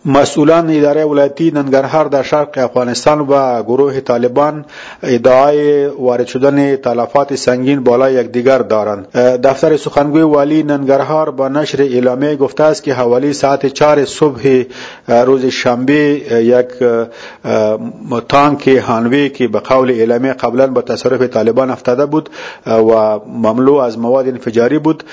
مسئولان اداره ولایتی ننگرهار در شرق افغانستان و گروه طالبان ادعای وارد شدن تلفات سنگین بالای یکدیگر دارند. دفتر سخنگوی والی ننگرهار با نشر اعلامیه گفته است که حوالی ساعت 4 صبح روز شنبه یک تانک هانوی که به قول اعلامیه قبلا به تصرف طالبان افتاده بود و مملو از مواد انفجاری بود،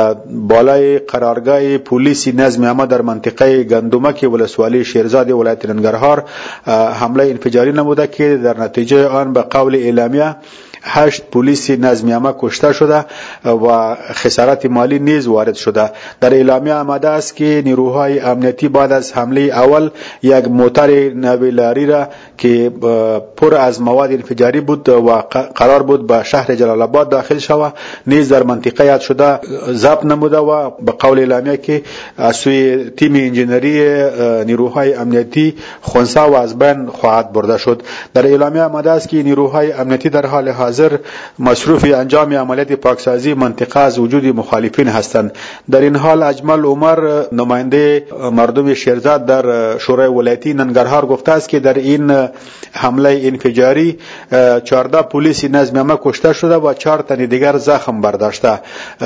بالای قرارگاه پلیس نظم عامه در منطقه گندمک ولسوالی شیرزاد ولایت ننگرهار حمله انفجاری نموده که در نتیجه آن به قول اعلامیه 8 پلیس نظم عامه کشته شده و خسارت مالی نیز وارد شده. در اعلامیه آمده است که نیروهای امنیتی بعد از حمله اول یک موتر نویلاری را که پر از مواد انفجاری بود و قرار بود به شهر جلال آباد داخل شود نیز در منطقه یاد شده ضبط نموده و به قول اعلامیه که از سوی تیم انجینری نیروهای امنیتی خنثی و از بین خواهد برده شد. در اعلامیه آمده است که نیروهای امنیتی در حال حاضر مصروف انجام عملیات پاکسازی منطقه از وجود مخالفین هستند. در این حال اجمل عمر نماینده مردم شیرزاد در شورای ولایتی ننگرهار گفته است که در این حمله انفجاری 14 پلیس نظم عامه کشته شده و 4 تن دیگر زخم برداشته.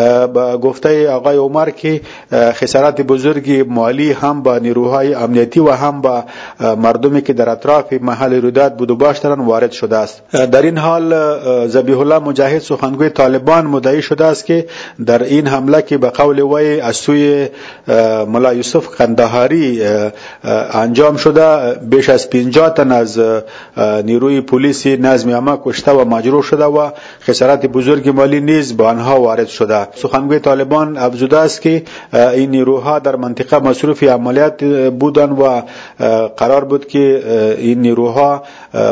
گفته آقای عمر که خسارت بزرگی مالی هم با نیروهای امنیتی و هم با مردمی که در اطراف محل رویداد بود و باش دارند وارد شده است. در این حال ذبیح الله مجاهد سخنگوی طالبان مدعی شده است که در این حمله که به قول وی از سوی ملا یوسف قندهاری انجام شده بیش از 50 تن از نیروی پلیس نظم عامه کشته و مجروح شده و خسارت بزرگ مالی نیز به آنها وارد شده. سخنگوی طالبان افزوده است که این نیروها در منطقه مصروف عملیات بودند و قرار بود که این نیروها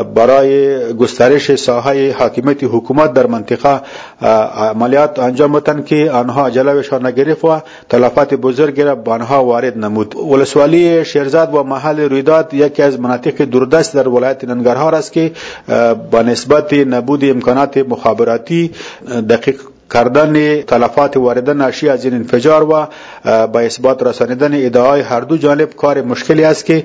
برای گسترش ساحه حاکمیت حکومت در منطقه عملیات انجام بدن که آنها جلوشان نگرفت و تلفات بزرگی را به آنها وارد نمود. ولسوالی شیرزاد و محل رویداد یکی از مناطق دوردست در ولایت ننگرهار است که با نسبت نبود امکانات مخابراتی دقیق کردن تلفات وارده ناشی از این انفجار و با اثبات رسانیدن ادعای هر دو جانب کار مشکلی است که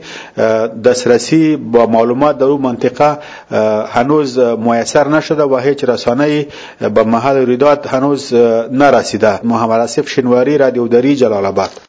دسترسی با معلومات در اون منطقه هنوز میسر نشده و هیچ رسانه‌ای به محل رویداد هنوز نرسیده. محمد آصف شنواری، رادیو دری، جلال آباد.